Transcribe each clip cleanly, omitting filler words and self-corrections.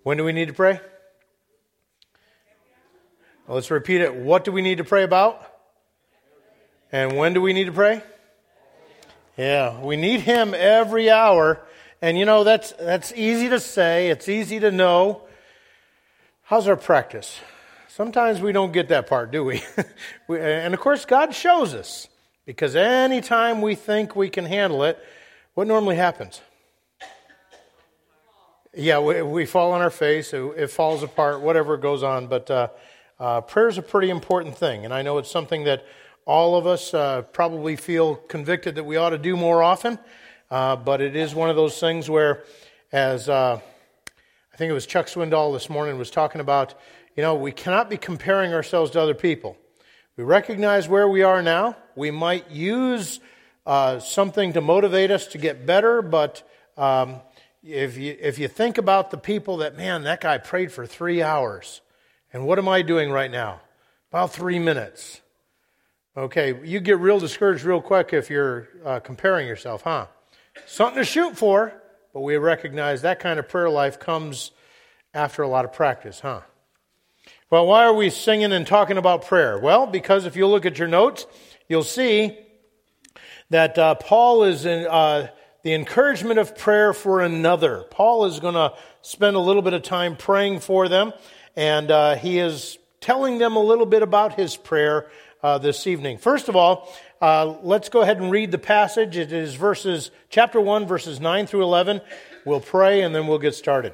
When do we need to pray? Well, let's repeat it. What do we need to pray about? And when do we need to pray? Yeah, we need Him every hour. And you know, that's easy to say. It's easy to know. How's our practice? Sometimes we don't get that part, do we? And of course, God shows us. Because anytime we think we can handle it, what normally happens? Yeah, we fall on our face. It falls apart, whatever goes on. But prayer is a pretty important thing. And I know it's something that all of us probably feel convicted that we ought to do more often. But it is one of those things where, as I think it was Chuck Swindoll this morning was talking about, you know, we cannot be comparing ourselves to other people. We recognize where we are now. We might use something to motivate us to get better, but if you think about the people that, man, that guy prayed for 3 hours, and what am I doing right now? About 3 minutes. Okay, you get real discouraged real quick if you're comparing yourself, huh? Something to shoot for, but we recognize that kind of prayer life comes after a lot of practice, huh? Well, why are we singing and talking about prayer? Well, because if you look at your notes, you'll see that Paul is in the encouragement of prayer for another. Paul is going to spend a little bit of time praying for them, and he is telling them a little bit about his prayer this evening. First of all, let's go ahead and read the passage. It is chapter 1, verses 9 through 11. We'll pray, and then we'll get started.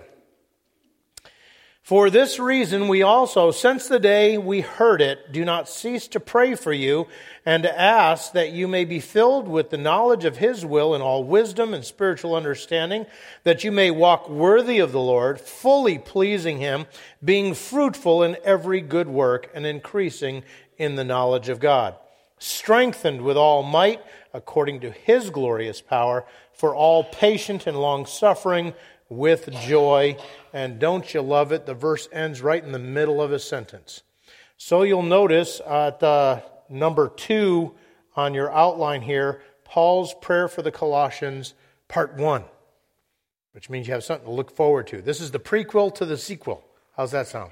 For this reason we also, since the day we heard it, do not cease to pray for you and to ask that you may be filled with the knowledge of His will in all wisdom and spiritual understanding, that you may walk worthy of the Lord, fully pleasing Him, being fruitful in every good work and increasing in the knowledge of God, strengthened with all might according to His glorious power, for all patient and long-suffering with joy. And don't you love it? The verse ends right in the middle of a sentence. So you'll notice at number 2 on your outline here, Paul's prayer for the Colossians, part 1, which means you have something to look forward to. This is the prequel to the sequel. How's that sound?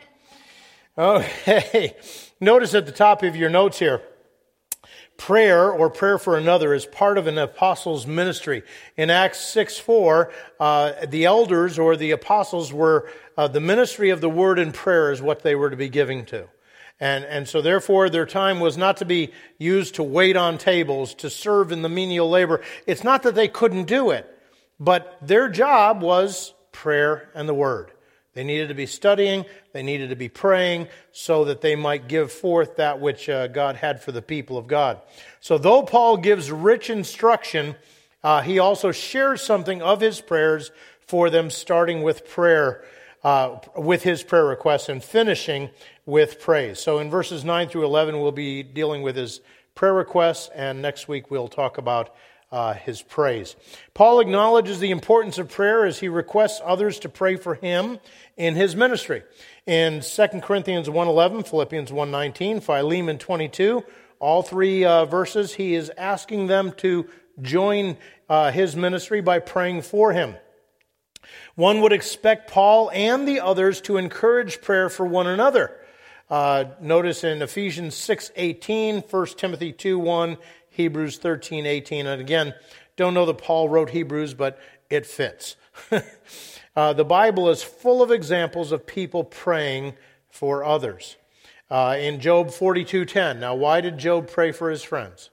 Okay. Notice at the top of your notes here, prayer or prayer for another is part of an apostle's ministry. In Acts 6:4, the elders or the apostles were, the ministry of the word and prayer is what they were to be giving to. And so therefore their time was not to be used to wait on tables, to serve in the menial labor. It's not that they couldn't do it, but their job was prayer and the word. They needed to be studying, they needed to be praying so that they might give forth that which God had for the people of God. So though Paul gives rich instruction, he also shares something of his prayers for them, starting with prayer, with his prayer requests and finishing with praise. So in verses 9 through 11, we'll be dealing with his prayer requests, and next week we'll talk about his praise. Paul acknowledges the importance of prayer as he requests others to pray for him in his ministry. In 2 Corinthians 1:11, Philippians 1:19, Philemon 22, all three verses, he is asking them to join his ministry by praying for him. One would expect Paul and the others to encourage prayer for one another. Notice in Ephesians 6:18, 1 Timothy 2:1, Hebrews 13:18. And again, don't know that Paul wrote Hebrews, but it fits. The Bible is full of examples of people praying for others. In Job 42:10. Now, why did Job pray for his friends?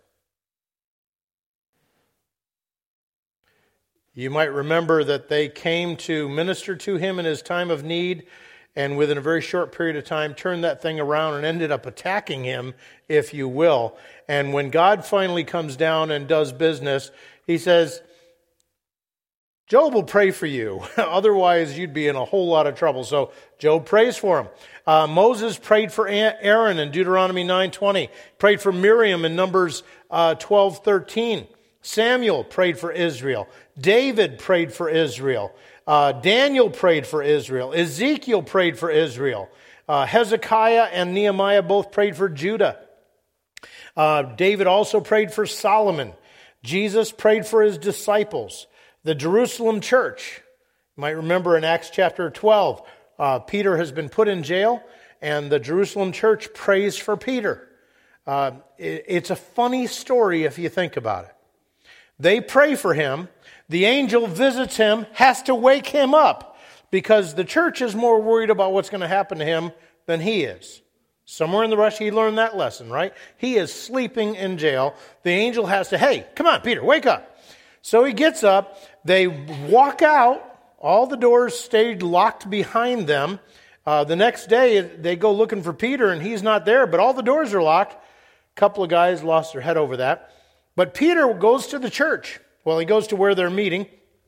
You might remember that they came to minister to him in his time of need, and within a very short period of time turned that thing around and ended up attacking him, if you will. And when God finally comes down and does business, he says, Job will pray for you. Otherwise, you'd be in a whole lot of trouble. So Job prays for him. Moses prayed for Aaron in Deuteronomy 9:20. Prayed for Miriam in Numbers 12:13. Samuel prayed for Israel. David prayed for Israel. Daniel prayed for Israel. Ezekiel prayed for Israel. Hezekiah and Nehemiah both prayed for Judah. David also prayed for Solomon. Jesus prayed for his disciples. The Jerusalem church, you might remember in Acts chapter 12, Peter has been put in jail, and the Jerusalem church prays for Peter. It's a funny story if you think about it. They pray for him. The angel visits him, has to wake him up, because the church is more worried about what's going to happen to him than he is. Somewhere in the rush, he learned that lesson, right? He is sleeping in jail. The angel has to, hey, come on, Peter, wake up. So he gets up. They walk out. All the doors stayed locked behind them. The next day, they go looking for Peter, and he's not there, but all the doors are locked. A couple of guys lost their head over that. But Peter goes to the church. Well, he goes to where they're meeting,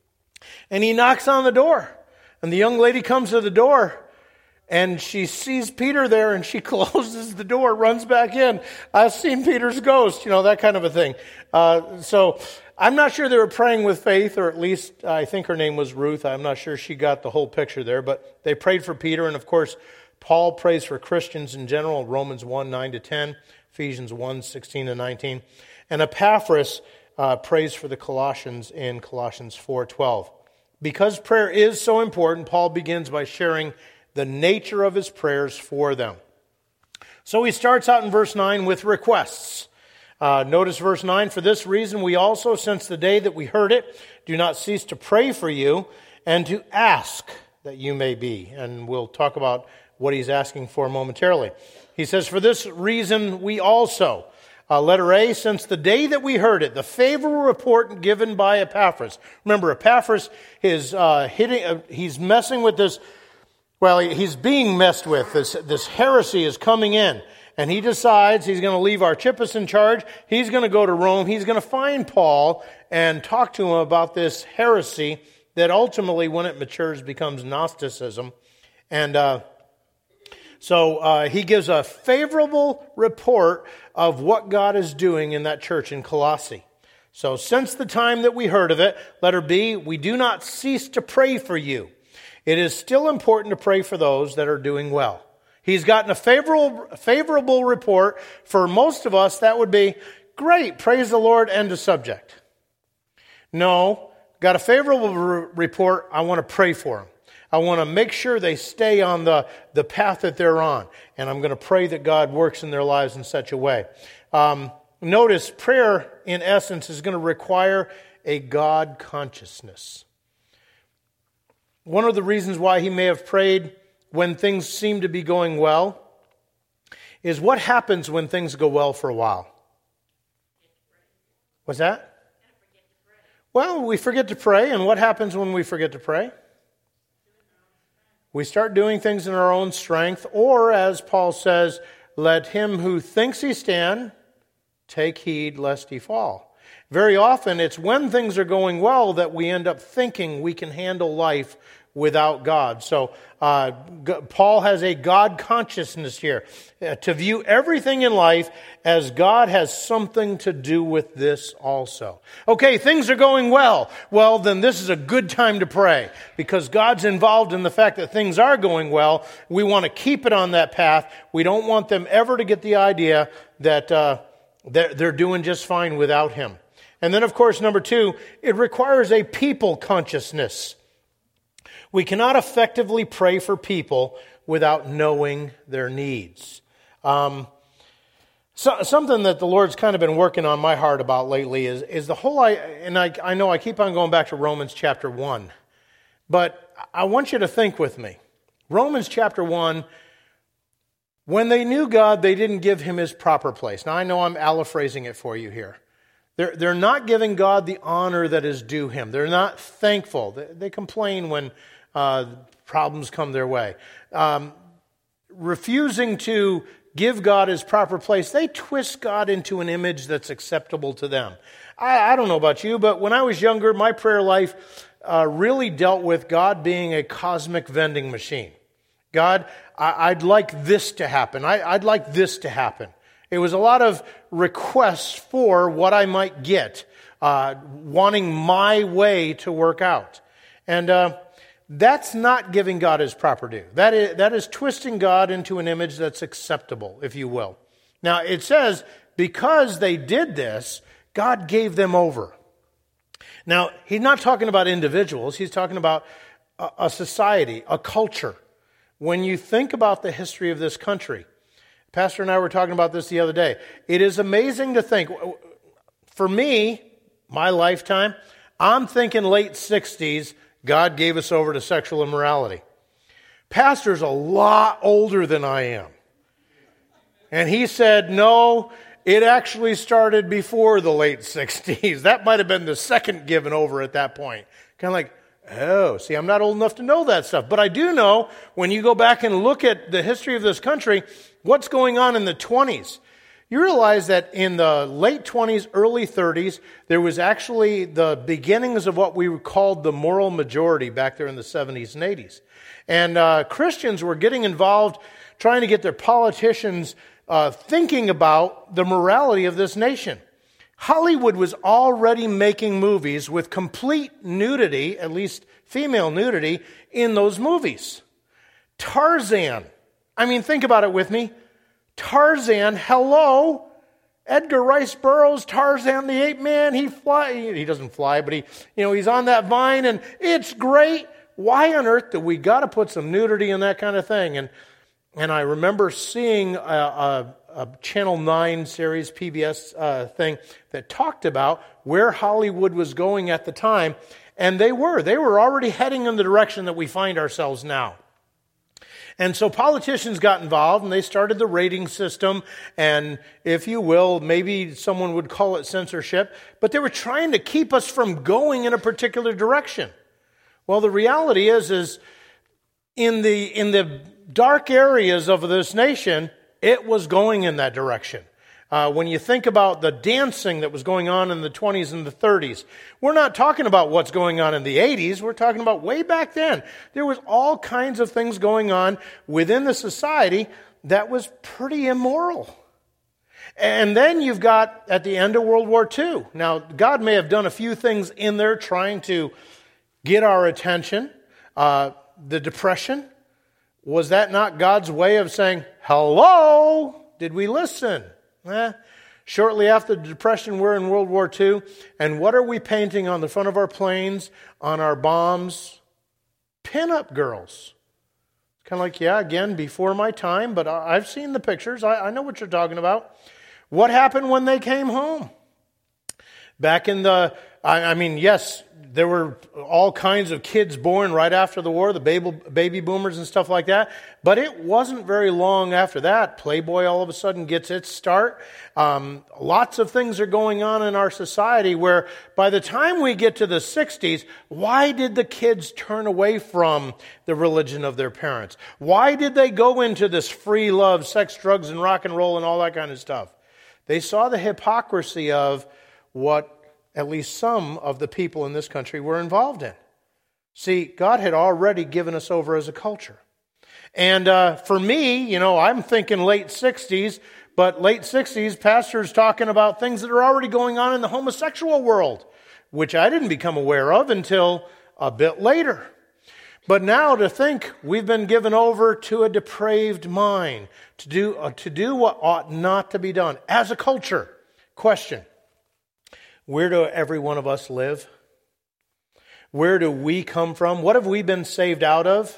and he knocks on the door. And the young lady comes to the door, and she sees Peter there, and she closes the door, runs back in. I've seen Peter's ghost, that kind of a thing. So I'm not sure they were praying with faith, or at least I think her name was Ruth. I'm not sure she got the whole picture there, but they prayed for Peter. And of course, Paul prays for Christians in general, Romans 1, 9-10, Ephesians 1, 16-19. And Epaphras prays for the Colossians in Colossians 4:12. Because prayer is so important, Paul begins by sharing the nature of his prayers for them. So he starts out in verse 9 with requests. Notice verse 9, for this reason we also, since the day that we heard it, do not cease to pray for you and to ask that you may be. And we'll talk about what he's asking for momentarily. He says, for this reason we also. Letter A, since the day that we heard it, the favorable report given by Epaphras. Remember, Epaphras is he's messing with this, he's being messed with. This heresy is coming in. And he decides he's going to leave Archippus in charge. He's going to go to Rome. He's going to find Paul and talk to him about this heresy that ultimately, when it matures, becomes Gnosticism. And so he gives a favorable report of what God is doing in that church in Colossae. So since the time that we heard of it, letter B, we do not cease to pray for you. It is still important to pray for those that are doing well. He's gotten a favorable report. For most of us, that would be, great, praise the Lord, end of subject. No, got a favorable report, I want to pray for them. I want to make sure they stay on the path that they're on. And I'm going to pray that God works in their lives in such a way. Notice, prayer, in essence, is going to require a God consciousness. One of the reasons why he may have prayed when things seem to be going well is what happens when things go well for a while. What's that? Well, we forget to pray, and what happens when we forget to pray? We start doing things in our own strength, or as Paul says, let him who thinks he stand take heed lest he fall. Very often, it's when things are going well that we end up thinking we can handle life without God. So Paul has a God consciousness here, to view everything in life as God has something to do with this also. Okay, things are going well. Well, then this is a good time to pray, because God's involved in the fact that things are going well. We want to keep it on that path. We don't want them ever to get the idea that they're doing just fine without Him. And then, of course, number 2, it requires a people consciousness. We cannot effectively pray for people without knowing their needs. Something that the Lord's kind of been working on my heart about lately is the whole, and I know I keep on going back to Romans chapter 1, but I want you to think with me. Romans chapter 1, when they knew God, they didn't give Him His proper place. Now, I know I'm allophrasing it for you here. They're not giving God the honor that is due Him. They're not thankful. They complain when problems come their way. Refusing to give God His proper place, they twist God into an image that's acceptable to them. I don't know about you, but when I was younger, my prayer life really dealt with God being a cosmic vending machine. God, I'd like this to happen. I'd like this to happen. It was a lot of requests for what I might get, wanting my way to work out. And that's not giving God His proper due. That is twisting God into an image that's acceptable, if you will. Now, it says, because they did this, God gave them over. Now, He's not talking about individuals. He's talking about a society, a culture. when you think about the history of this country, Pastor and I were talking about this the other day. It is amazing to think, for me, my lifetime, I'm thinking late 60s, God gave us over to sexual immorality. Pastor's a lot older than I am. And he said, no, it actually started before the late 60s. That might have been the second given over at that point. Kind of like, oh, see, I'm not old enough to know that stuff. But I do know, when you go back and look at the history of this country, what's going on in the 20s. You realize that in the late 20s, early 30s, there was actually the beginnings of what we called the moral majority back there in the 70s and 80s. And Christians were getting involved trying to get their politicians thinking about the morality of this nation. Hollywood was already making movies with complete nudity, at least female nudity, in those movies. Tarzan. I mean, think about it with me. Tarzan, hello. Edgar Rice Burroughs, Tarzan the Ape Man, he doesn't fly, but he's on that vine, and it's great. Why on earth do we got to put some nudity in that kind of thing? And I remember seeing a Channel 9 series, PBS thing, that talked about where Hollywood was going at the time, and they were already heading in the direction that we find ourselves now. And so politicians got involved, and they started the rating system, and if you will, maybe someone would call it censorship, but they were trying to keep us from going in a particular direction. Well, the reality is in the dark areas of this nation, it was going in that direction. When you think about the dancing that was going on in the 20s and the 30s, we're not talking about what's going on in the 80s. We're talking about way back then. There was all kinds of things going on within the society that was pretty immoral. And then you've got at the end of World War II. Now, God may have done a few things in there trying to get our attention. The Depression, was that not God's way of saying, hello, did we listen? Shortly after the Depression, we're in World War II, and what are we painting on the front of our planes, on our bombs? Pin-up girls. Kind of like, yeah, again, before my time, but I've seen the pictures. I know what you're talking about. What happened when they came home? Back in yes, there were all kinds of kids born right after the war, the baby boomers and stuff like that. But it wasn't very long after that. Playboy all of a sudden gets its start. Lots of things are going on in our society where by the time we get to the 60s, why did the kids turn away from the religion of their parents? Why did they go into this free love, sex, drugs, and rock and roll and all that kind of stuff? They saw the hypocrisy of what at least some of the people in this country were involved in. See, God had already given us over as a culture. And for me, I'm thinking late 60s, but late 60s, pastors talking about things that are already going on in the homosexual world, which I didn't become aware of until a bit later. But now to think we've been given over to a depraved mind, to do what ought not to be done as a culture. Question. Where do every one of us live? Where do we come from? What have we been saved out of?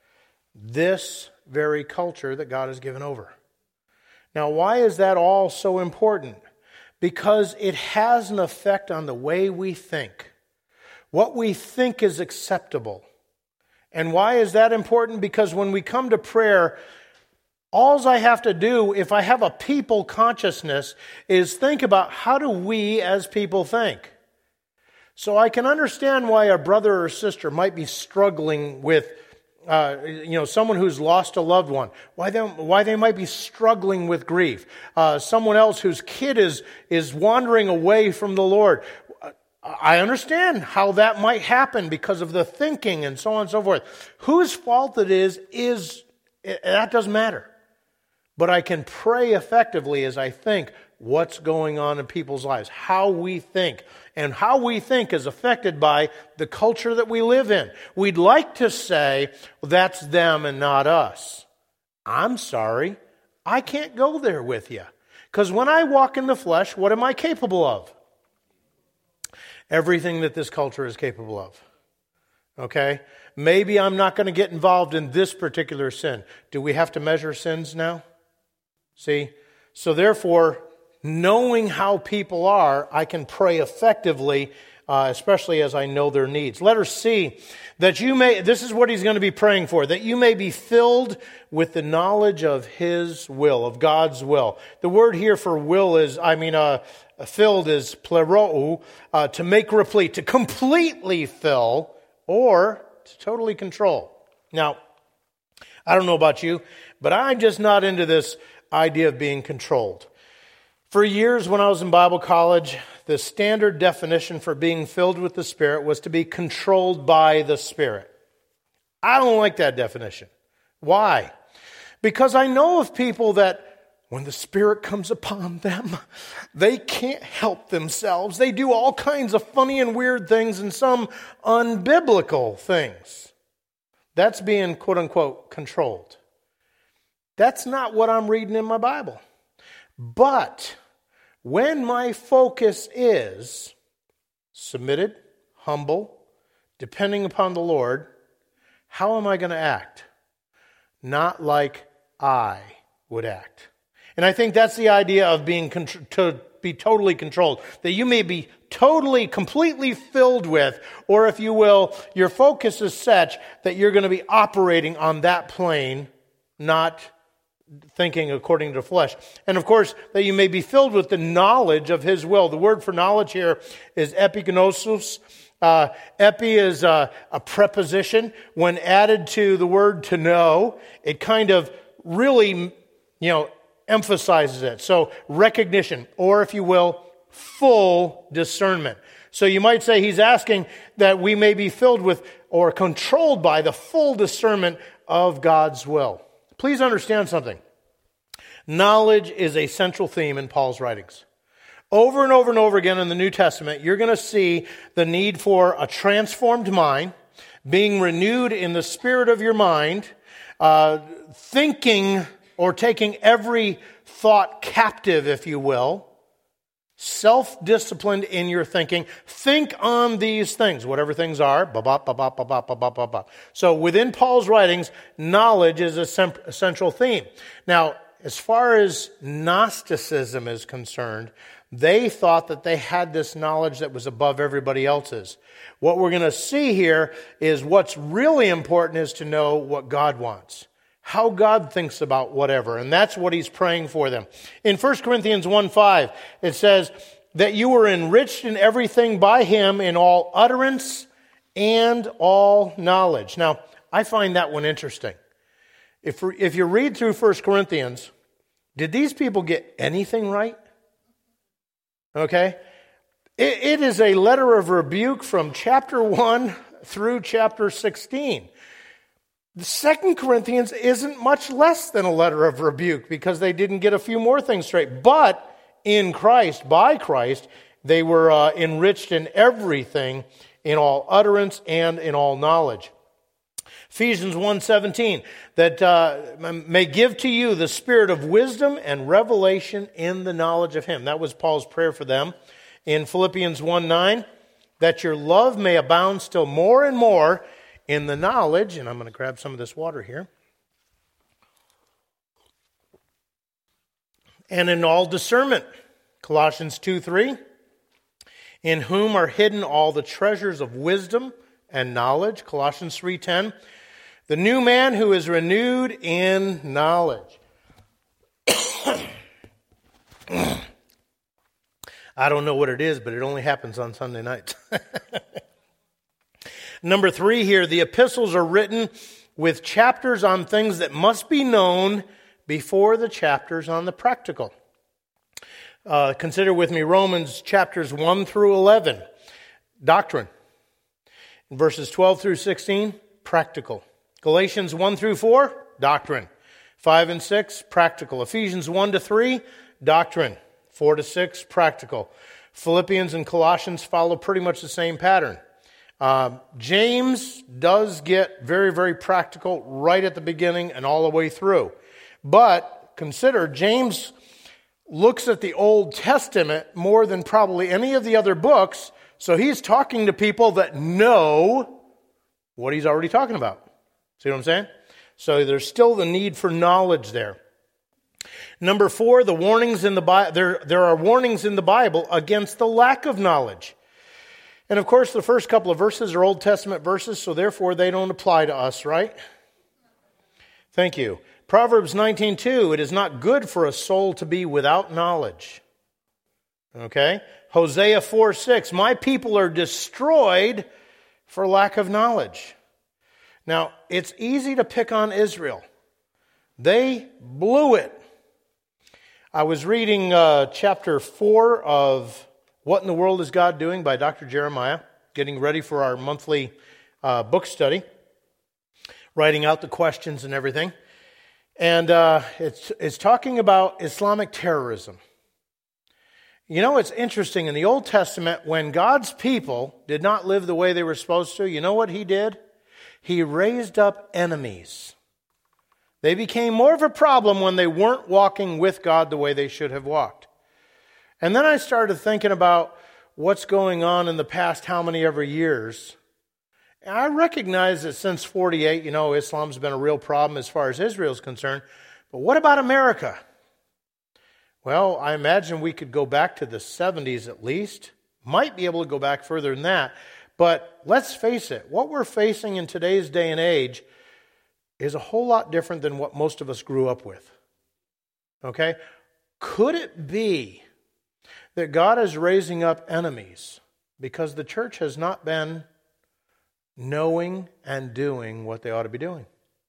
This very culture that God has given over. Now, why is that all so important? Because it has an effect on the way we think. What we think is acceptable. And why is that important? Because when we come to prayer, all I have to do, if I have a people consciousness, is think about how do we as people think. So I can understand why a brother or sister might be struggling with, someone who's lost a loved one. Why they might be struggling with grief. Someone else whose kid is wandering away from the Lord. I understand how that might happen because of the thinking and so on and so forth. Whose fault it is that doesn't matter. But I can pray effectively as I think what's going on in people's lives, how we think. And how we think is affected by the culture that we live in. We'd like to say, well, that's them and not us. I'm sorry, I can't go there with you. Because when I walk in the flesh, what am I capable of? Everything that this culture is capable of. Okay? Maybe I'm not going to get involved in this particular sin. Do we have to measure sins now? See? So therefore, knowing how people are, I can pray effectively, especially as I know their needs. Letter C, that you may, this is what he's going to be praying for, that you may be filled with the knowledge of His will, of God's will. The word here for will is, filled is plerou, to make replete, to completely fill, or to totally control. Now, I don't know about you, but I'm just not into this idea of being controlled. For years when I was in Bible college, the standard definition for being filled with the Spirit was to be controlled by the Spirit. I don't like that definition. Why? Because I know of people that when the Spirit comes upon them, they can't help themselves. They do all kinds of funny and weird things and some unbiblical things. That's being, quote unquote, controlled. That's not what I'm reading in my Bible. But when my focus is submitted, humble, depending upon the Lord, how am I going to act? Not like I would act. And I think that's the idea of being to be totally controlled. That you may be totally, completely filled with, or if you will, your focus is such that you're going to be operating on that plane, not thinking according to the flesh. And of course, that you may be filled with the knowledge of His will. The word for knowledge here is epignosis. Epi is a preposition. When added to the word to know, it kind of really, emphasizes it. So recognition, or if you will, full discernment. So you might say he's asking that we may be filled with or controlled by the full discernment of God's will. Please understand something. Knowledge is a central theme in Paul's writings. Over and over and over again in the New Testament, you're going to see the need for a transformed mind, being renewed in the spirit of your mind, thinking or taking every thought captive, if you will, self-disciplined in your thinking. Think on these things, whatever things are. So within Paul's writings, knowledge is a central theme. Now, as far as Gnosticism is concerned, they thought that they had this knowledge that was above everybody else's. What we're going to see here is what's really important is to know what God wants. How God thinks about whatever. And that's what he's praying for them. In 1 Corinthians 1:5, it says that you were enriched in everything by Him in all utterance and all knowledge. Now, I find that one interesting. If you read through 1 Corinthians, did these people get anything right? Okay? It is a letter of rebuke from chapter 1 through chapter 16. The 2 Corinthians isn't much less than a letter of rebuke because they didn't get a few more things straight. But in Christ, by Christ, they were enriched in everything, in all utterance and in all knowledge. Ephesians 1:17, that may give to you the spirit of wisdom and revelation in the knowledge of Him. That was Paul's prayer for them. In Philippians 1:9, that your love may abound still more and more in the knowledge, and I'm going to grab some of this water here, and in all discernment. Colossians 2:3, in whom are hidden all the treasures of wisdom and knowledge. Colossians 3:10, the new man who is renewed in knowledge. I don't know what it is, but it only happens on Sunday nights. Number 3 here, the epistles are written with chapters on things that must be known before the chapters on the practical. Consider with me Romans chapters 1 through 11, doctrine. Verses 12 through 16, practical. Galatians 1 through 4, doctrine. 5 and 6, practical. Ephesians 1 to 3, doctrine. 4 to 6, practical. Philippians and Colossians follow pretty much the same pattern. James does get very, very practical right at the beginning and all the way through. But consider, James looks at the Old Testament more than probably any of the other books, so he's talking to people that know what he's already talking about. See what I'm saying? So there's still the need for knowledge there. Number 4, the warnings in the Bible. There are warnings in the Bible against the lack of knowledge. And of course, the first couple of verses are Old Testament verses, so therefore they don't apply to us, right? Thank you. Proverbs 19:2, it is not good for a soul to be without knowledge. Okay? Hosea 4:6, my people are destroyed for lack of knowledge. Now, it's easy to pick on Israel. They blew it. I was reading chapter 4 of What in the World is God Doing by Dr. Jeremiah, getting ready for our monthly book study, writing out the questions and everything. And it's talking about Islamic terrorism. You know, it's interesting. In the Old Testament, when God's people did not live the way they were supposed to, you know what he did? He raised up enemies. They became more of a problem when they weren't walking with God the way they should have walked. And then I started thinking about what's going on in the past how many ever years. And I recognize that since 48, Islam's been a real problem as far as Israel's concerned. But what about America? Well, I imagine we could go back to the 70s at least. Might be able to go back further than that. But let's face it, what we're facing in today's day and age is a whole lot different than what most of us grew up with. Okay? Could it be that God is raising up enemies because the church has not been knowing and doing what they ought to be doing?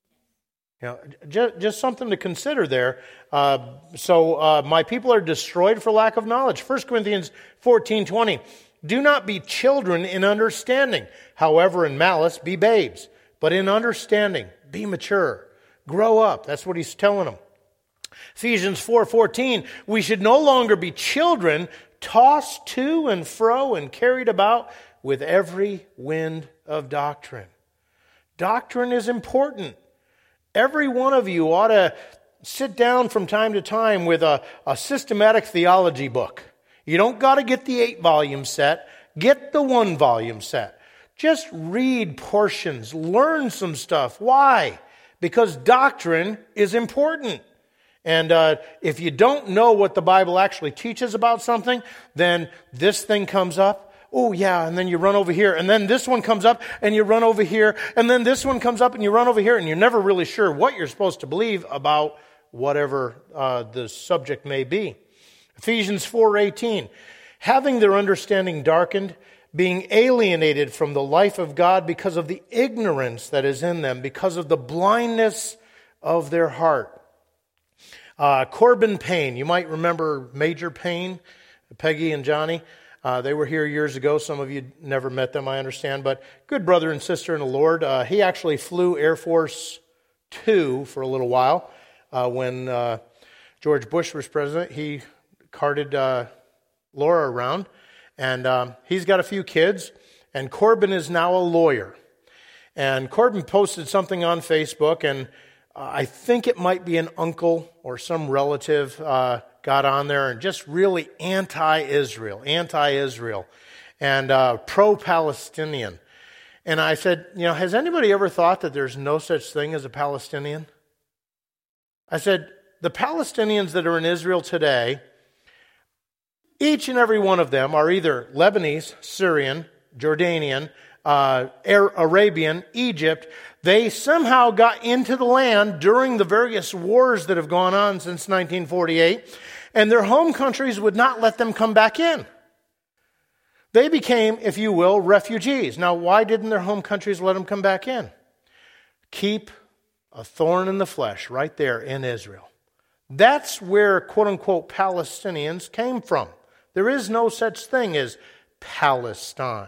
Just something to consider there. So my people are destroyed for lack of knowledge. 1 Corinthians 14:20. Do not be children in understanding. However, in malice, be babes. But in understanding, be mature. Grow up. That's what he's telling them. Ephesians 4:14. We should no longer be children, tossed to and fro and carried about with every wind of doctrine. Doctrine is important. Every one of you ought to sit down from time to time with a systematic theology book. You don't got to get the 8-volume set. Get the 1-volume set. Just read portions. Learn some stuff. Why? Because doctrine is important. And if you don't know what the Bible actually teaches about something, then this thing comes up. Oh, yeah, and then you run over here. And then this one comes up, and you run over here. And then this one comes up, and you run over here. And you're never really sure what you're supposed to believe about whatever the subject may be. Ephesians 4:18. Having their understanding darkened, being alienated from the life of God because of the ignorance that is in them, because of the blindness of their heart. Corbin Payne. You might remember Major Payne, Peggy and Johnny. They were here years ago. Some of you never met them, I understand. But good brother and sister in the Lord. He actually flew Air Force 2 for a little while. When George Bush was president, he carted Laura around. And he's got a few kids. And Corbin is now a lawyer. And Corbin posted something on Facebook, and I think it might be an uncle or some relative got on there and just really anti-Israel, and pro-Palestinian. And I said, has anybody ever thought that there's no such thing as a Palestinian? I said, the Palestinians that are in Israel today, each and every one of them are either Lebanese, Syrian, Jordanian, Arabian, Egypt. They somehow got into the land during the various wars that have gone on since 1948, and their home countries would not let them come back in. They became, if you will, refugees. Now, why didn't their home countries let them come back in? Keep a thorn in the flesh right there in Israel. That's where, quote-unquote, Palestinians came from. There is no such thing as Palestine.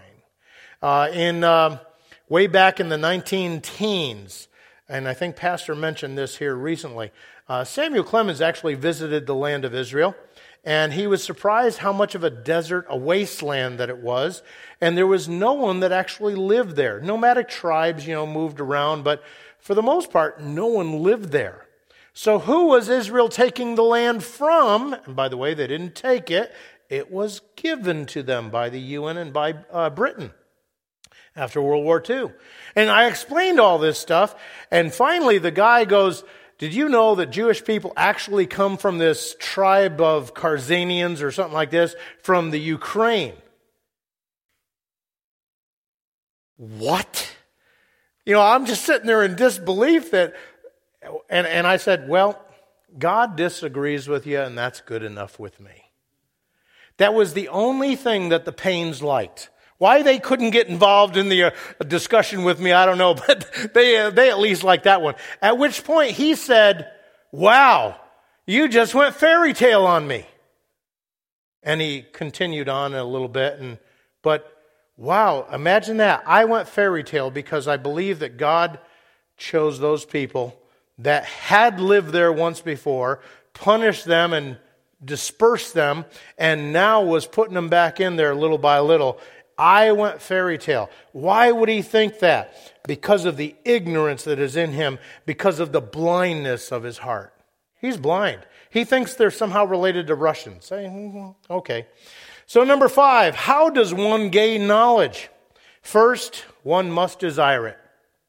Way back in the 19-teens, and I think Pastor mentioned this here recently, Samuel Clemens actually visited the land of Israel, and he was surprised how much of a desert, a wasteland that it was, and there was no one that actually lived there. Nomadic tribes, moved around, but for the most part, no one lived there. So who was Israel taking the land from? And by the way, they didn't take it. It was given to them by the UN and by Britain. after World War II. And I explained all this stuff, and finally the guy goes, did you know that Jewish people actually come from this tribe of Karzanians or something like this from the Ukraine? What? I'm just sitting there in disbelief that, and I said, well, God disagrees with you, and that's good enough with me. That was the only thing that the Paynes liked. Why they couldn't get involved in the discussion with me, I don't know, but they at least liked that one. At which point he said, wow, you just went fairy tale on me. And he continued on a little bit, but wow, imagine that. I went fairy tale because I believe that God chose those people that had lived there once before, punished them and dispersed them, and now was putting them back in there little by little. I went fairy tale. Why would he think that? Because of the ignorance that is in him, because of the blindness of his heart. He's blind. He thinks they're somehow related to Russians. Okay. So number 5, how does one gain knowledge? First, one must desire it.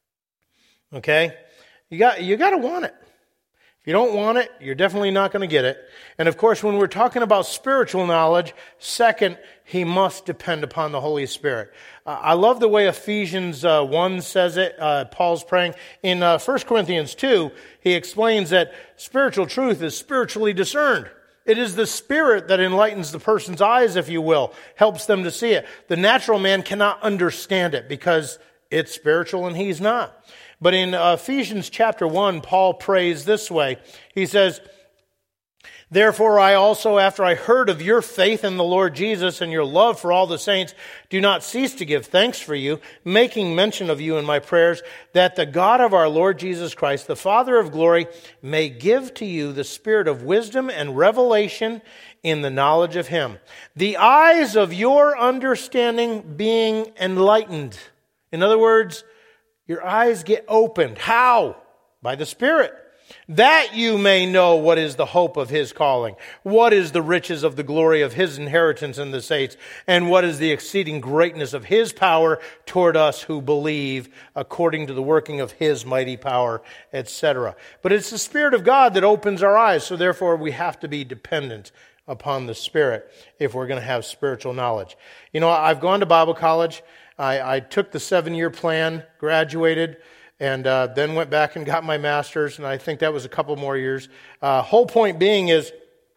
Okay? You got to want it. If you don't want it, you're definitely not going to get it. And of course, when we're talking about spiritual knowledge, second, he must depend upon the Holy Spirit. I love the way Ephesians 1 says it. Paul's praying. In 1 Corinthians 2, he explains that spiritual truth is spiritually discerned. It is the Spirit that enlightens the person's eyes, if you will, helps them to see it. The natural man cannot understand it because it's spiritual and he's not. But in Ephesians chapter 1, Paul prays this way. He says, therefore I also, after I heard of your faith in the Lord Jesus and your love for all the saints, do not cease to give thanks for you, making mention of you in my prayers, that the God of our Lord Jesus Christ, the Father of glory, may give to you the spirit of wisdom and revelation in the knowledge of him, the eyes of your understanding being enlightened. In other words, your eyes get opened. How? By the Spirit. That you may know what is the hope of his calling, what is the riches of the glory of his inheritance in the saints, and what is the exceeding greatness of his power toward us who believe, according to the working of his mighty power, etc. But it's the Spirit of God that opens our eyes, so therefore we have to be dependent upon the Spirit if we're going to have spiritual knowledge. I've gone to Bible college. I took the 7-year plan, graduated, and then went back and got my master's, and I think that was a couple more years. Whole point being is,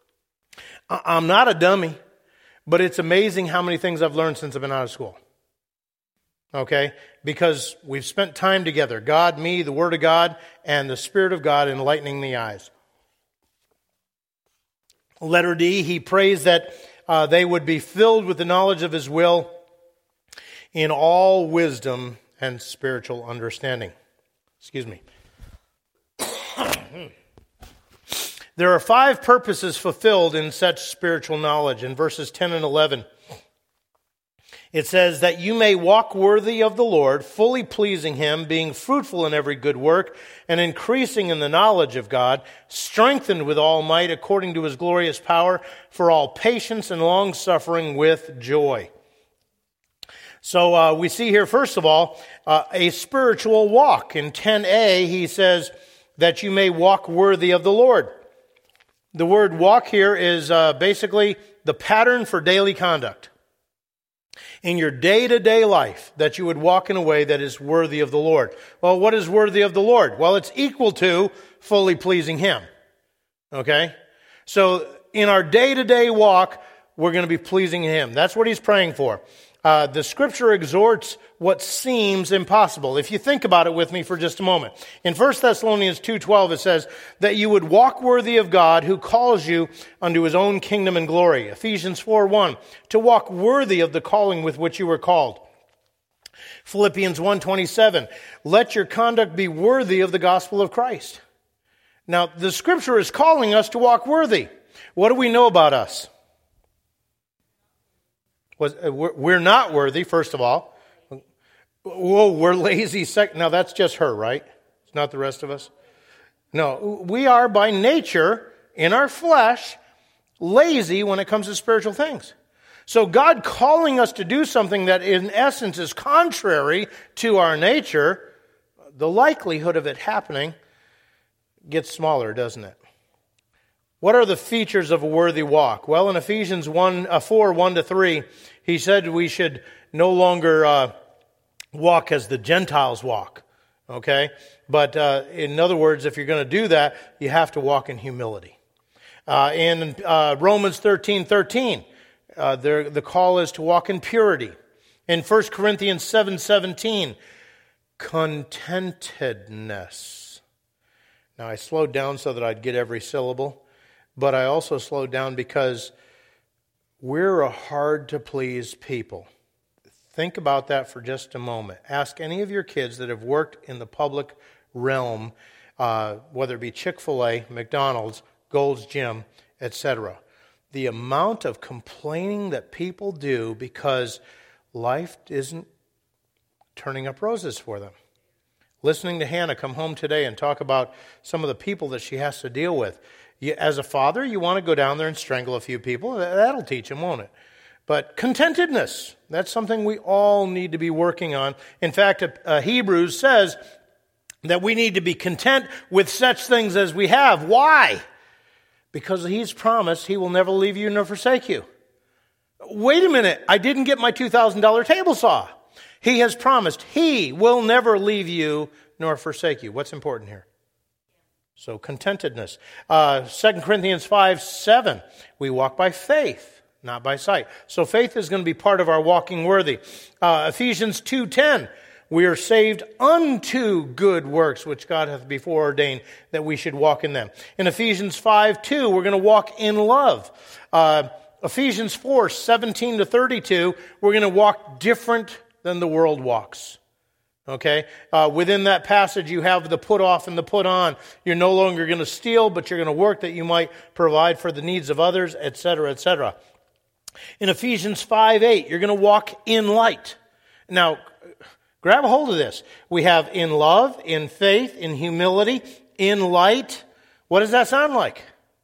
I'm not a dummy, but it's amazing how many things I've learned since I've been out of school. Okay? Because we've spent time together. God, me, the Word of God, and the Spirit of God enlightening the eyes. Letter D, he prays that they would be filled with the knowledge of his will in all wisdom and spiritual understanding. Excuse me. There are 5 purposes fulfilled in such spiritual knowledge. In verses 10 and 11, it says that you may walk worthy of the Lord, fully pleasing him, being fruitful in every good work, and increasing in the knowledge of God, strengthened with all might according to his glorious power, for all patience and long-suffering with joy. So we see here, first of all, a spiritual walk. In 10a, he says that you may walk worthy of the Lord. The word walk here is basically the pattern for daily conduct. In your day-to-day life, that you would walk in a way that is worthy of the Lord. Well, what is worthy of the Lord? Well, it's equal to fully pleasing him. Okay? So in our day-to-day walk, we're going to be pleasing him. That's what he's praying for. The scripture exhorts what seems impossible. If you think about it with me for just a moment. In 1 Thessalonians 2:12 it says that you would walk worthy of God who calls you unto his own kingdom and glory. Ephesians 4:1, to walk worthy of the calling with which you were called. Philippians 1:27, let your conduct be worthy of the gospel of Christ. Now, the scripture is calling us to walk worthy. What do we know about us? We're not worthy, first of all. Whoa, we're lazy. Now, that's just her, right? It's not the rest of us? No, we are by nature, in our flesh, lazy when it comes to spiritual things. So God calling us to do something that in essence is contrary to our nature, the likelihood of it happening gets smaller, doesn't it? What are the features of a worthy walk? Well, in Ephesians 4, 1-3, he said we should no longer walk as the Gentiles walk. Okay? But in other words, if you're going to do that, you have to walk in humility. In Romans 13:13, the call is to walk in purity. In 1 Corinthians 7:17, contentedness. Now, I slowed down so that I'd get every syllable, but I also slowed down because we're a hard-to-please people. Think about that for just a moment. Ask any of your kids that have worked in the public realm, whether it be Chick-fil-A, McDonald's, Gold's Gym, etc. The amount of complaining that people do because life isn't turning up roses for them. Listening to Hannah come home today and talk about some of the people that she has to deal with. As a father, you want to go down there and strangle a few people. That'll teach them, won't it? But contentedness, that's something we all need to be working on. In fact, Hebrews says that we need to be content with such things as we have. Why? Because He's promised He will never leave you nor forsake you. Wait a minute, I didn't get my $2,000 table saw. He has promised He will never leave you nor forsake you. What's important here? So contentedness. 2 Corinthians 5:7, we walk by faith, not by sight. So faith is going to be part of our walking worthy. Ephesians 2:10, we are saved unto good works, which God hath before ordained that we should walk in them. In Ephesians 5:2, we're going to walk in love. Ephesians 4:17-32, we're going to walk different than the world walks. Okay? Within that passage, you have the put off and the put on. You're no longer going to steal, but you're going to work that you might provide for the needs of others, etc., etc. In Ephesians 5:8, you're going to walk in light. Now, grab a hold of this. We have in love, in faith, in humility, in light. What does that sound like?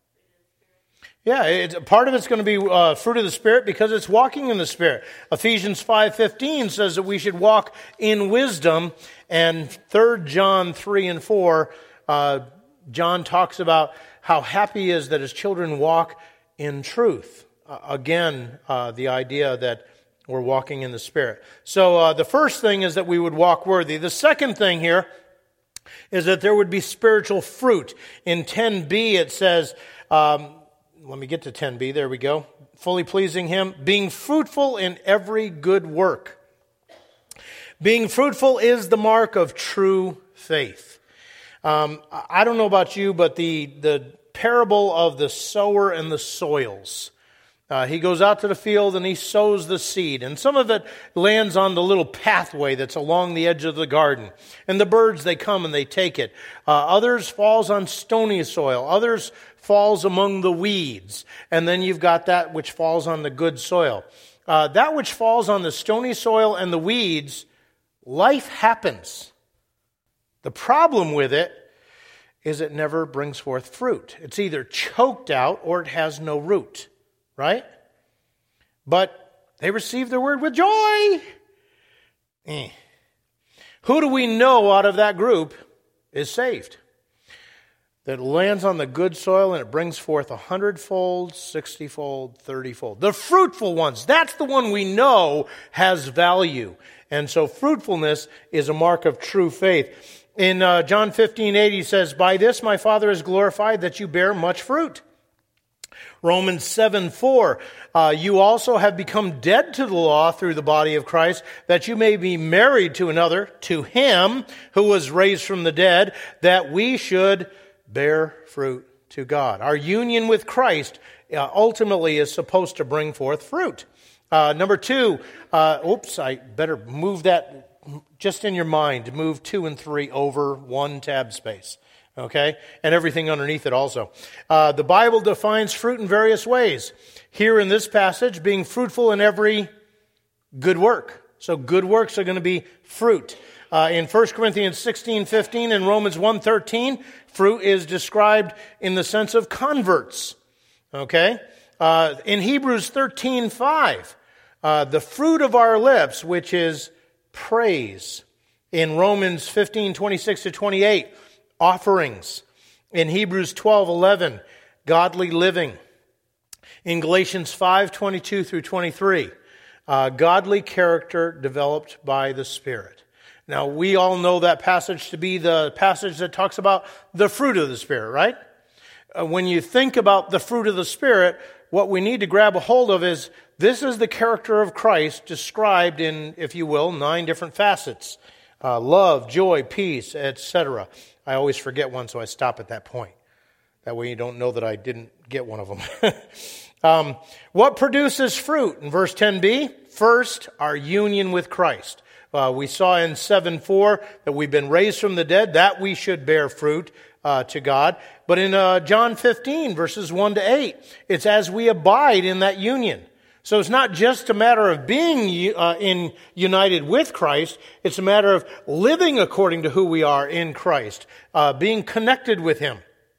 Yeah, part of it's going to be fruit of the Spirit because it's walking in the Spirit. Ephesians 5:15 says that we should walk in wisdom. And 3 John 3 and 4, John talks about how happy he is that his children walk in truth. Again, the idea that we're walking in the Spirit. So the first thing is that we would walk worthy. The second thing here is that there would be spiritual fruit. In 10b it says, let me get to 10b, there we go. Fully pleasing Him, being fruitful in every good work. Being fruitful is the mark of true faith. I don't know about you, but the parable of the sower and the soils. He goes out to the field and he sows the seed. And some of it lands on the little pathway that's along the edge of the garden. And the birds, they come and they take it. Others falls on stony soil. Others falls among the weeds. And then you've got that which falls on the good soil. That which falls on the stony soil and the weeds, life happens. The problem with it is it never brings forth fruit. It's either choked out or it has no root. Right? But they receive their word with joy. Who do we know out of that group is saved? That lands on the good soil and it brings forth 100-fold, 60-fold, 30-fold. The fruitful ones, that's the one we know has value. And so fruitfulness is a mark of true faith. In John 15:8, he says, by this my Father is glorified that you bear much fruit. Romans 7:4, you also have become dead to the law through the body of Christ, that you may be married to another, to Him who was raised from the dead, that we should bear fruit to God. Our union with Christ ultimately is supposed to bring forth fruit. Number 2, I better move that just in your mind. Move 2 and 3 over 1 tab space. Okay? And everything underneath it also. The Bible defines fruit in various ways. Here in this passage, being fruitful in every good work. So good works are going to be fruit. In 1 Corinthians 16:15 and Romans 1:13, fruit is described in the sense of converts. Okay? In Hebrews 13:5, the fruit of our lips, which is praise. In Romans 15:26-28, offerings. In Hebrews 12:11, godly living. In Galatians 5:22-23, godly character developed by the Spirit. Now, we all know that passage to be the passage that talks about the fruit of the Spirit, right? When you think about the fruit of the Spirit, what we need to grab a hold of is this is the character of Christ described in, if you will, 9 different facets. Love, joy, peace, etc. I always forget one, so I stop at that point. That way you don't know that I didn't get one of them. What produces fruit? In verse 10b, first, our union with Christ. We saw in 7:4 that we've been raised from the dead, that we should bear fruit to God. But in John 15, verses 1-8, it's as we abide in that union. So it's not just a matter of being united with Christ, it's a matter of living according to who we are in Christ, being connected with Him.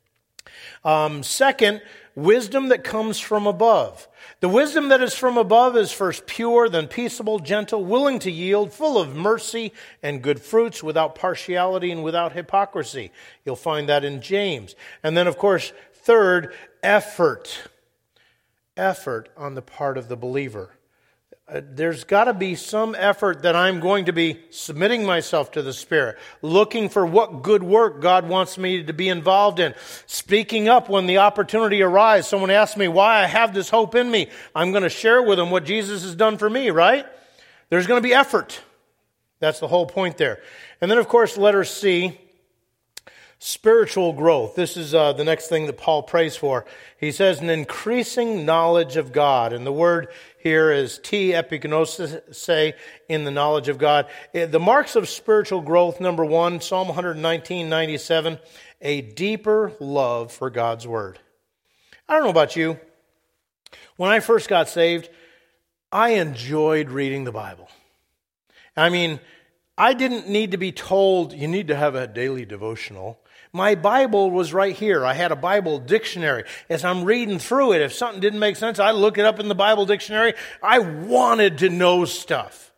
Second, wisdom that comes from above. The wisdom that is from above is first pure, then peaceable, gentle, willing to yield, full of mercy and good fruits, without partiality and without hypocrisy. You'll find that in James. And then, of course, third, effort. Effort on the part of the believer. There's got to be some effort that I'm going to be submitting myself to the Spirit, looking for what good work God wants me to be involved in, speaking up when the opportunity arises. Someone asks me why I have this hope in me. I'm going to share with them what Jesus has done for me, right? There's going to be effort. That's the whole point there. And then, of course, letter C, spiritual growth. This is the next thing that Paul prays for. He says, an increasing knowledge of God. And the word here is epignosis, in the knowledge of God. The marks of spiritual growth, number 1, Psalm 119:97, a deeper love for God's Word. I don't know about you. When I first got saved, I enjoyed reading the Bible. I mean, I didn't need to be told, you need to have a daily devotional. My Bible was right here. I had a Bible dictionary. As I'm reading through it, if something didn't make sense, I'd look it up in the Bible dictionary. I wanted to know stuff.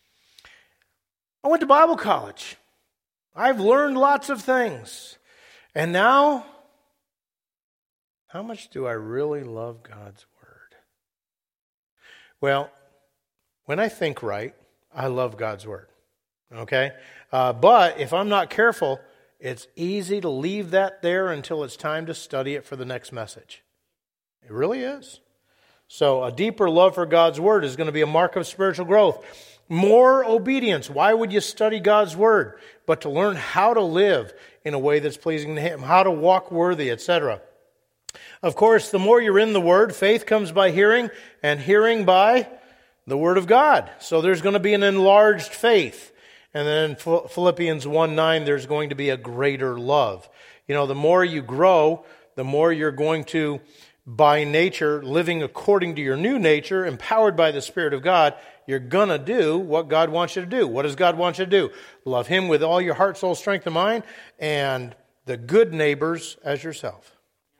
I went to Bible college. I've learned lots of things. And now, how much do I really love God's Word? Well, when I think right, I love God's Word. Okay? But if I'm not careful, it's easy to leave that there until it's time to study it for the next message. It really is. So a deeper love for God's Word is going to be a mark of spiritual growth. More obedience. Why would you study God's Word? But to learn how to live in a way that's pleasing to Him, how to walk worthy, etc. Of course, the more you're in the Word, faith comes by hearing, and hearing by the Word of God. So there's going to be an enlarged faith. And then in Philippians 1:9, there's going to be a greater love. You know, the more you grow, the more you're going to, by nature, living according to your new nature, empowered by the Spirit of God, you're going to do what God wants you to do. What does God want you to do? Love Him with all your heart, soul, strength, and mind, and the good neighbors as yourself.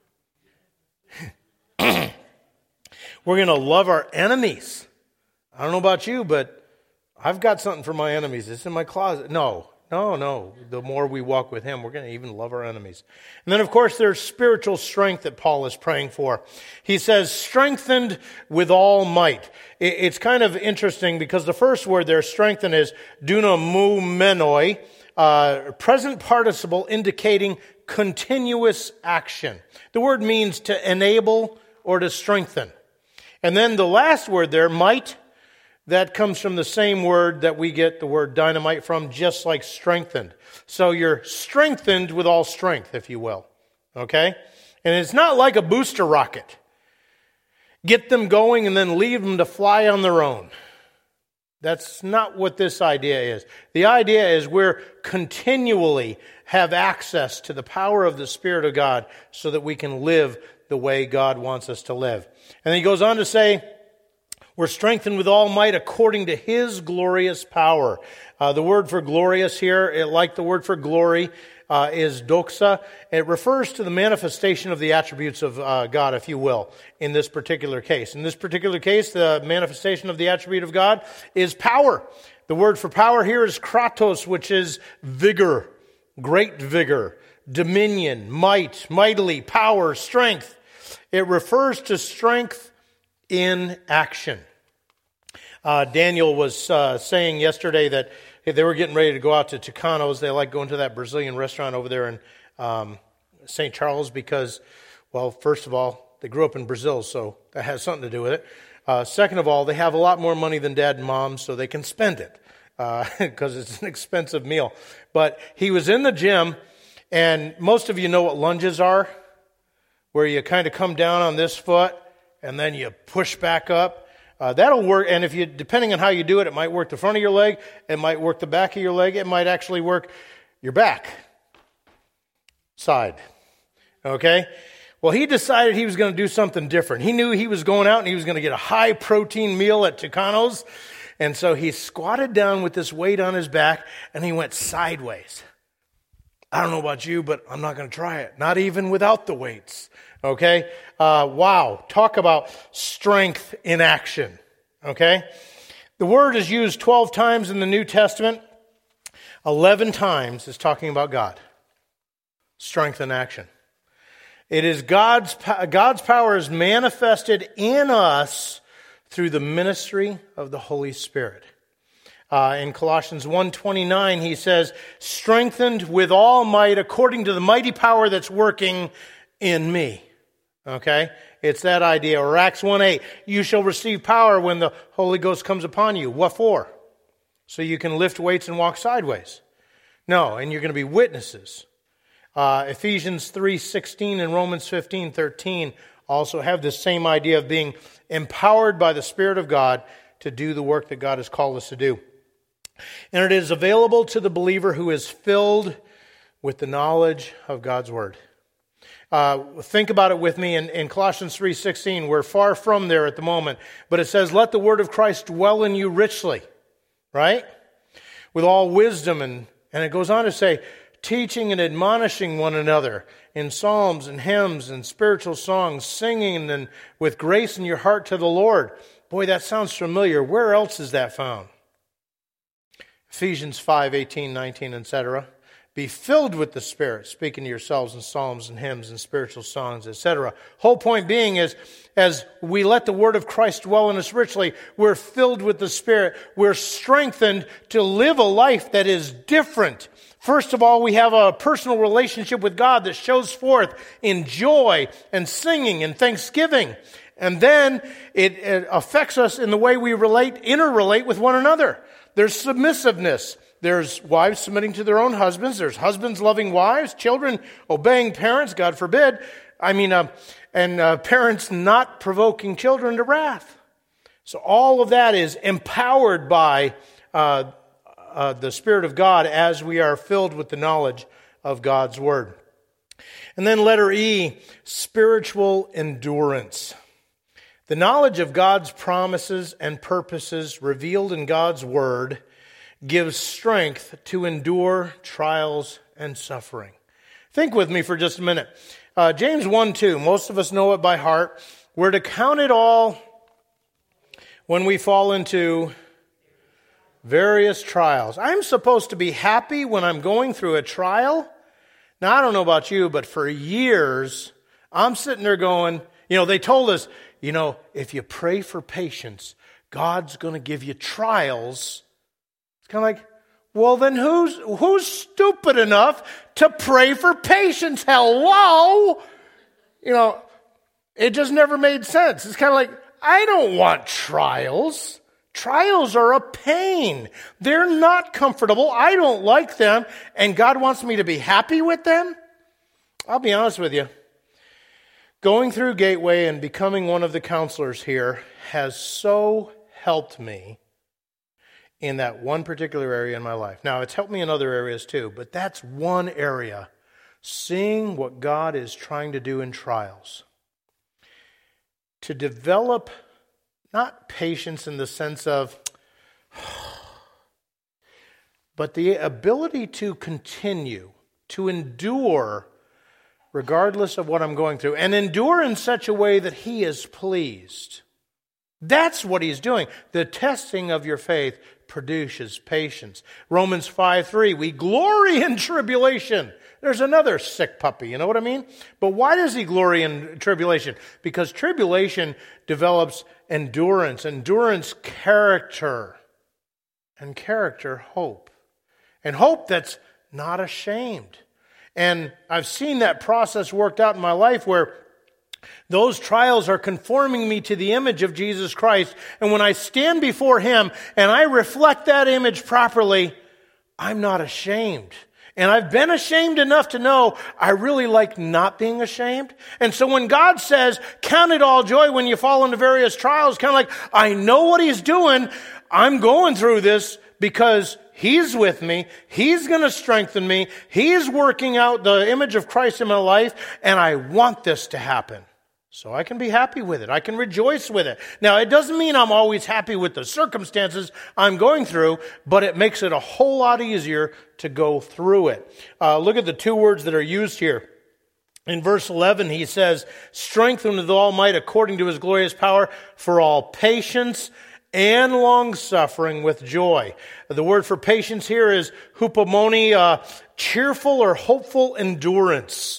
We're going to love our enemies. I don't know about you, but I've got something for my enemies. It's in my closet. No. The more we walk with Him, we're going to even love our enemies. And then, of course, there's spiritual strength that Paul is praying for. He says, strengthened with all might. It's kind of interesting because the first word there, strengthened, is dunamoumenoi, present participle indicating continuous action. The word means to enable or to strengthen. And then the last word there, might, that comes from the same word that we get the word dynamite from, just like strengthened. So you're strengthened with all strength, if you will. Okay? And it's not like a booster rocket. Get them going and then leave them to fly on their own. That's not what this idea is. The idea is we're continually have access to the power of the Spirit of God so that we can live the way God wants us to live. And then he goes on to say, we're strengthened with all might according to His glorious power. The word for glorious here, like the word for glory, is doxa. It refers to the manifestation of the attributes of God, if you will, in this particular case. In this particular case, the manifestation of the attribute of God is power. The word for power here is kratos, which is vigor, great vigor, dominion, might, mightily, power, strength. It refers to strength in action. Daniel was saying yesterday that they were getting ready to go out to Tucanos. They like going to that Brazilian restaurant over there in St. Charles because, well, first of all, they grew up in Brazil, so that has something to do with it. Second of all, they have a lot more money than dad and mom, so they can spend it because it's an expensive meal. But he was in the gym, and most of you know what lunges are, where you kind of come down on this foot, and then you push back up. That'll work, and if you, depending on how you do it, it might work the front of your leg, it might work the back of your leg, it might actually work your back side. Okay? Well, he decided he was going to do something different. He knew he was going out and he was going to get a high-protein meal at Tucanos, and so he squatted down with this weight on his back, and he went sideways. I don't know about you, but I'm not going to try it, not even without the weights. Okay? Wow. Talk about strength in action. Okay? The word is used 12 times in the New Testament. 11 times is talking about God. Strength in action. It is God's power is manifested in us through the ministry of the Holy Spirit. In Colossians 1:29, he says, strengthened with all might according to the mighty power that's working in me. Okay? It's that idea. Or Acts 1:8, you shall receive power when the Holy Ghost comes upon you. What for? So you can lift weights and walk sideways. No, and you're going to be witnesses. Ephesians 3:16 and Romans 15:13 also have this same idea of being empowered by the Spirit of God to do the work that God has called us to do. And it is available to the believer who is filled with the knowledge of God's Word. Think about it with me in Colossians 3:16. We're far from there at the moment, but it says, let the word of Christ dwell in you richly, right? With all wisdom, and it goes on to say, teaching and admonishing one another in psalms and hymns and spiritual songs, singing and with grace in your heart to the Lord. Boy, that sounds familiar. Where else is that found? Ephesians 5:18, 19, etc. Be filled with the Spirit, speaking to yourselves in psalms and hymns and spiritual songs, etc. Whole point being is, as we let the word of Christ dwell in us richly, we're filled with the Spirit. We're strengthened to live a life that is different. First of all, we have a personal relationship with God that shows forth in joy and singing and thanksgiving. And then it affects us in the way we interrelate with one another. There's submissiveness. There's wives submitting to their own husbands. There's husbands loving wives. Children obeying parents, God forbid. And parents not provoking children to wrath. So all of that is empowered by the Spirit of God as we are filled with the knowledge of God's Word. And then letter E, spiritual endurance. The knowledge of God's promises and purposes revealed in God's Word gives strength to endure trials and suffering. Think with me for just a minute. James 1:2, most of us know it by heart. We're to count it all when we fall into various trials. I'm supposed to be happy when I'm going through a trial. Now, I don't know about you, but for years, I'm sitting there going, they told us, if you pray for patience, God's going to give you trials. It's kind of like, well, then who's stupid enough to pray for patience? Hello? It just never made sense. It's kind of like, I don't want trials. Trials are a pain. They're not comfortable. I don't like them. And God wants me to be happy with them? I'll be honest with you. Going through Gateway and becoming one of the counselors here has so helped me in that one particular area in my life. Now, it's helped me in other areas too, but that's one area. Seeing what God is trying to do in trials. To develop not patience in the sense of, but the ability to continue to endure regardless of what I'm going through, and endure in such a way that He is pleased. That's what He's doing. The testing of your faith produces patience. Romans 5:3, we glory in tribulation. There's another sick puppy, you know what I mean? But why does He glory in tribulation? Because tribulation develops endurance, character, and character, hope. And hope that's not ashamed. And I've seen that process worked out in my life where those trials are conforming me to the image of Jesus Christ. And when I stand before Him and I reflect that image properly, I'm not ashamed. And I've been ashamed enough to know I really like not being ashamed. And so when God says, count it all joy when you fall into various trials, kind of like, I know what He's doing. I'm going through this because He's with me. He's going to strengthen me. He's working out the image of Christ in my life, and I want this to happen. So I can be happy with it. I can rejoice with it. Now, it doesn't mean I'm always happy with the circumstances I'm going through, but it makes it a whole lot easier to go through it. Look at the two words that are used here. In verse 11, he says, strengthened with all might according to His glorious power for all patience and long-suffering with joy. The word for patience here is hupomone, cheerful or hopeful endurance,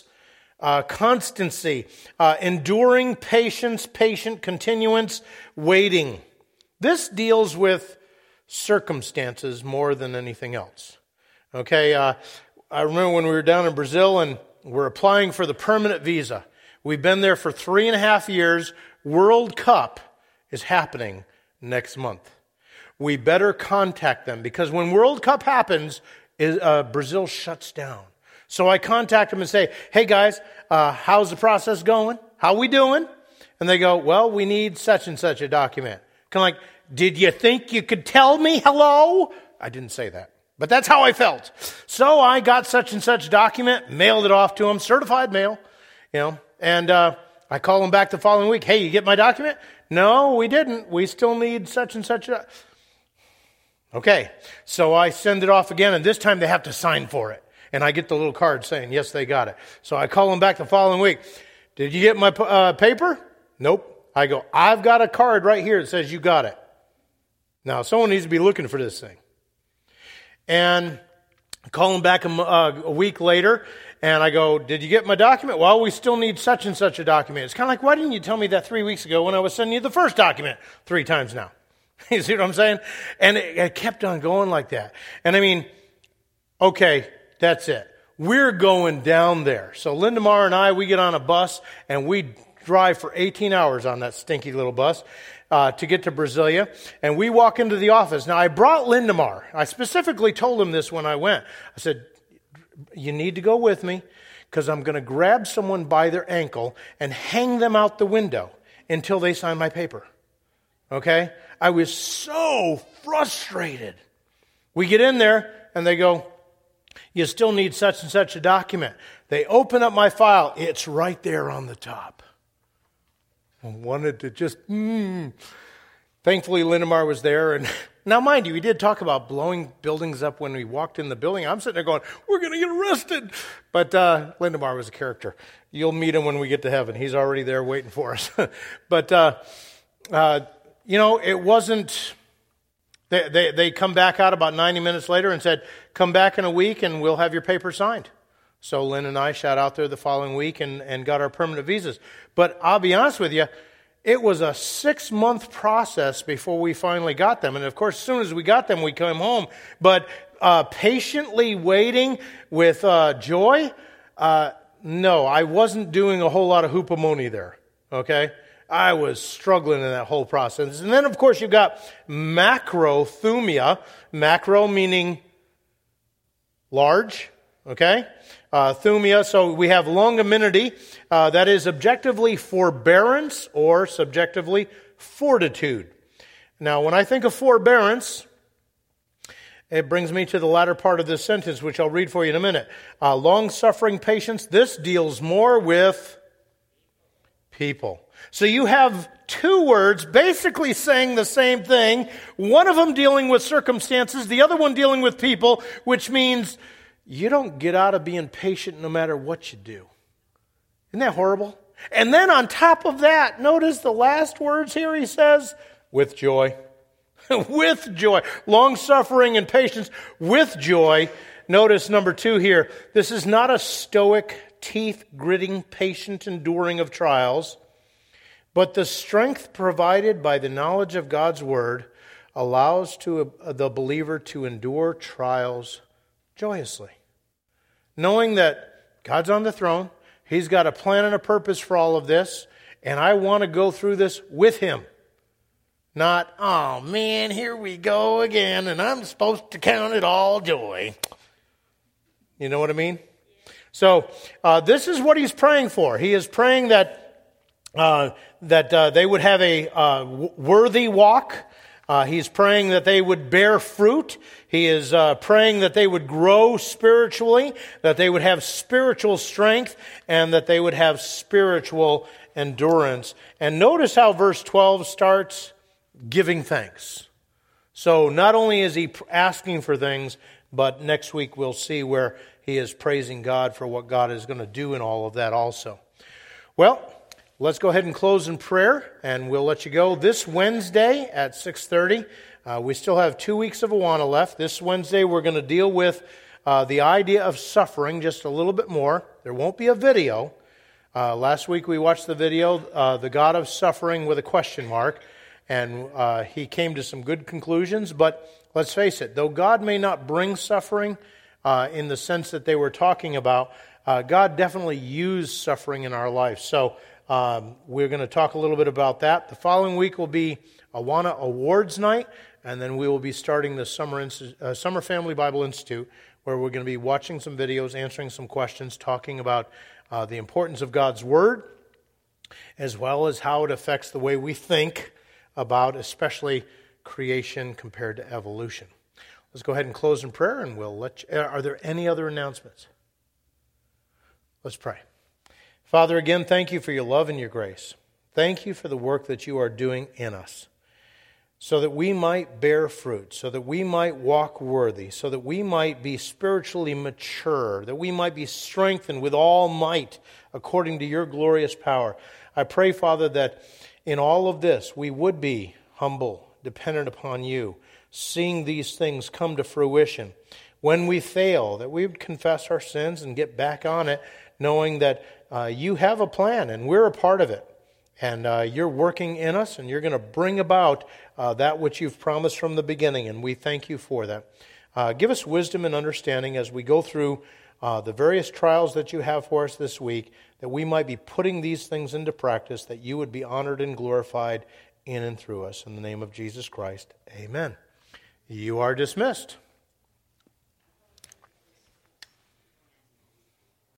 constancy, enduring patience, patient continuance, waiting. This deals with circumstances more than anything else. Okay, I remember when we were down in Brazil and we're applying for the permanent visa. We've been there for 3.5 years. World Cup is happening next month. We better contact them because when World Cup happens, Brazil shuts down. So I contact them and say, hey guys, how's the process going? How we doing? And they go, well, we need such and such a document. Kind of like, did you think you could tell me hello? I didn't say that, but that's how I felt. So I got such and such document, mailed it off to them, certified mail, and I call them back the following week. Hey, you get my document? No, we didn't. We still need such and such. Okay, so I send it off again, and this time they have to sign for it. And I get the little card saying, yes, they got it. So I call them back the following week. Did you get my paper? Nope. I go, I've got a card right here that says you got it. Now, someone needs to be looking for this thing. And I call them back a week later, and I go, did you get my document? Well, we still need such and such a document. It's kind of like, why didn't you tell me that 3 weeks ago when I was sending you the first document 3 times now? You see what I'm saying? And it kept on going like that. And I mean, okay, that's it. We're going down there. So Linda Mar and I, we get on a bus, and we drive for 18 hours on that stinky little bus to get to Brasilia. And we walk into the office. Now, I brought Linda Mar. I specifically told him this when I went. I said, you need to go with me because I'm going to grab someone by their ankle and hang them out the window until they sign my paper. Okay? I was so frustrated. We get in there and they go, you still need such and such a document. They open up my file. It's right there on the top. I wanted to just, Thankfully, Linamar was there. And now, mind you, we did talk about blowing buildings up when we walked in the building. I'm sitting there going, we're going to get arrested. But Linamar was a character. You'll meet him when we get to heaven. He's already there waiting for us. But, it wasn't... They come back out about 90 minutes later and said, come back in a week and we'll have your paper signed. So Lynn and I shot out there the following week and got our permanent visas. But I'll be honest with you, it was a 6-month process before we finally got them. And of course, as soon as we got them, we came home. But patiently waiting with joy, no, I wasn't doing a whole lot of hupomone there, okay? I was struggling in that whole process. And then, of course, you've got macrothumia. Macro meaning large, okay? Thumia, so we have longanimity. That is objectively forbearance or subjectively fortitude. Now, when I think of forbearance, it brings me to the latter part of this sentence, which I'll read for you in a minute. Long-suffering patience, this deals more with people. So you have 2 words basically saying the same thing. One of them dealing with circumstances, the other one dealing with people, which means you don't get out of being patient no matter what you do. Isn't that horrible? And then on top of that, notice the last words here. He says, with joy. With joy. Long-suffering and patience with joy. Notice number 2 here. This is not a stoic, teeth-gritting, patient enduring of trials, but the strength provided by the knowledge of God's Word allows the believer to endure trials joyously. Knowing that God's on the throne, He's got a plan and a purpose for all of this, and I want to go through this with Him. Not, oh man, here we go again, and I'm supposed to count it all joy. You know what I mean? So this is what he's praying for. He is praying that they would have a worthy walk. He's praying that they would bear fruit. He is praying that they would grow spiritually, that they would have spiritual strength, and that they would have spiritual endurance. And notice how verse 12 starts, giving thanks. So not only is he asking for things, but next week we'll see where he is praising God for what God is going to do in all of that also. Well, let's go ahead and close in prayer, and we'll let you go. This Wednesday at 6:30, we still have 2 weeks of Awana left. This Wednesday we're going to deal with the idea of suffering just a little bit more. There won't be a video. Last week we watched the video, The God of Suffering with a question mark, and he came to some good conclusions. But let's face it, though God may not bring suffering in the sense that they were talking about, God definitely used suffering in our life. So we're going to talk a little bit about that. The following week will be Awana Awards Night, and then we will be starting the Summer Family Bible Institute, where we're going to be watching some videos, answering some questions, talking about the importance of God's Word, as well as how it affects the way we think about especially creation compared to evolution. Let's go ahead and close in prayer, and we'll let you. Are there any other announcements? Let's pray. Father, again, thank you for your love and your grace. Thank you for the work that you are doing in us, so that we might bear fruit, so that we might walk worthy, so that we might be spiritually mature, that we might be strengthened with all might according to your glorious power. I pray, Father, that in all of this we would be humble, dependent upon you, seeing these things come to fruition. When we fail, that we would confess our sins and get back on it, knowing that you have a plan and we're a part of it. And you're working in us, and you're going to bring about that which you've promised from the beginning, and we thank you for that. Give us wisdom and understanding as we go through the various trials that you have for us this week, that we might be putting these things into practice, that you would be honored and glorified in and through us. In the name of Jesus Christ, amen. You are dismissed.